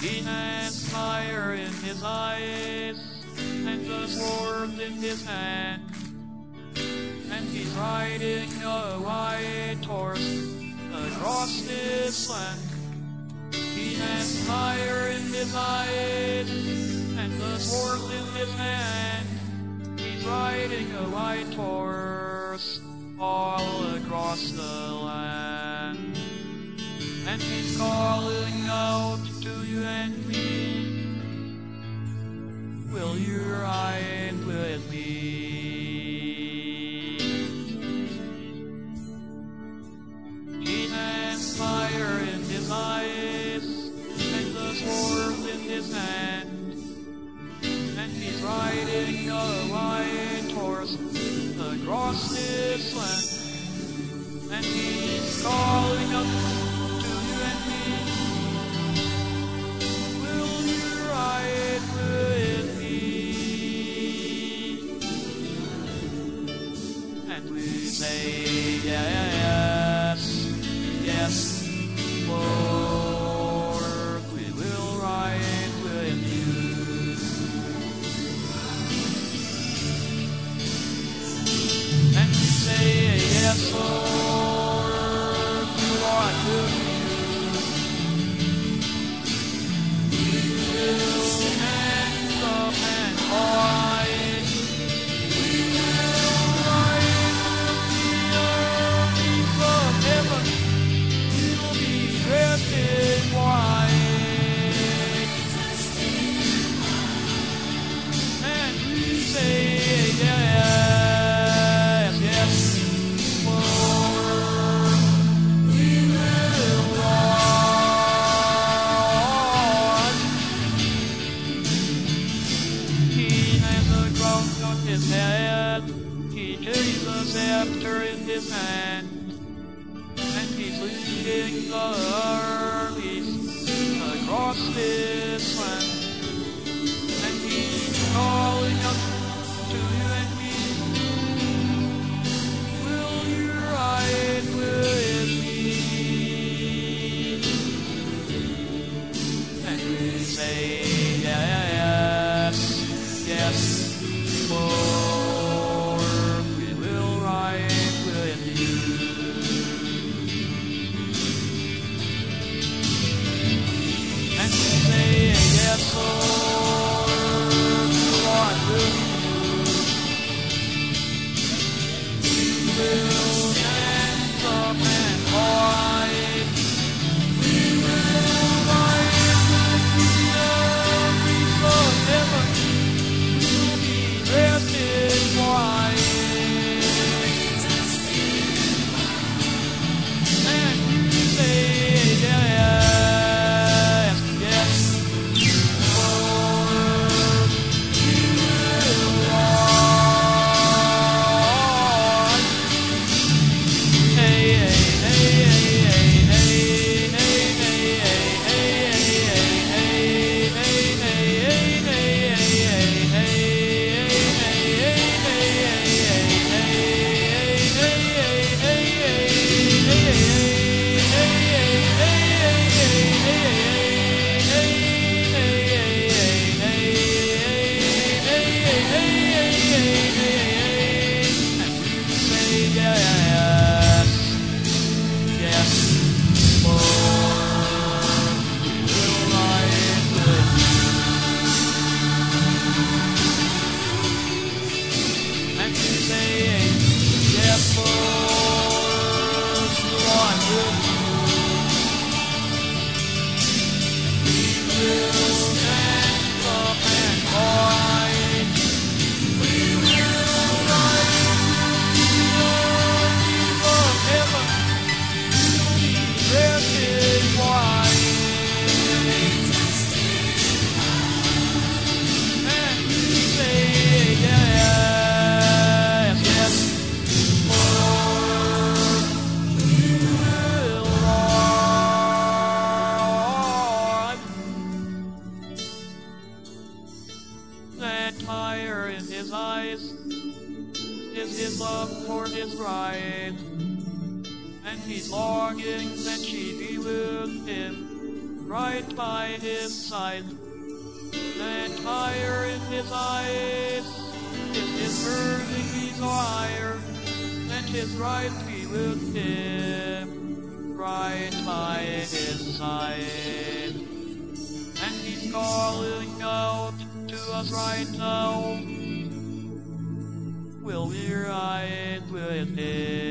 He has fire in his eyes, and the sword in his hand. And he's riding a white horse across this land. He has fire in his eyes, and the sword in his hand. He's riding a white horse all across the land. And he's calling out to you and me, will you ride with me? He has fire in his eyes, and the sword in his hand. And he's riding a white horse across this land. And he's calling out to you and me, will you ride with me? And we say yes, yes, Lord, we will ride with you. And we say yes, Lord, we want with you. We will stand up and ride. We will ride with the armies of heaven. We'll be dressed in white. And we say yes, yes, Lord, we will ride. He has a crown on his head, he carries a scepter in his hand, and he's leading the armies across this land. And he's calling out to you and me, will you ride with me? And we say yes, yes, Lord, we will ride with you. And we say yes, Lord, we want with you. We will stand up and ride. We will ride with the armies of heaven. We'll be dressed in white. And we say yes, yes, Lord, we will ride. Hey, hey, hey, hey, hey, hey, his love for his bride, and he's longing that she be with him. right by his side. And fire in his eyes, if his burning desire, and his right he will dim, right by his side. And he's calling out to us right now, will we ride with him?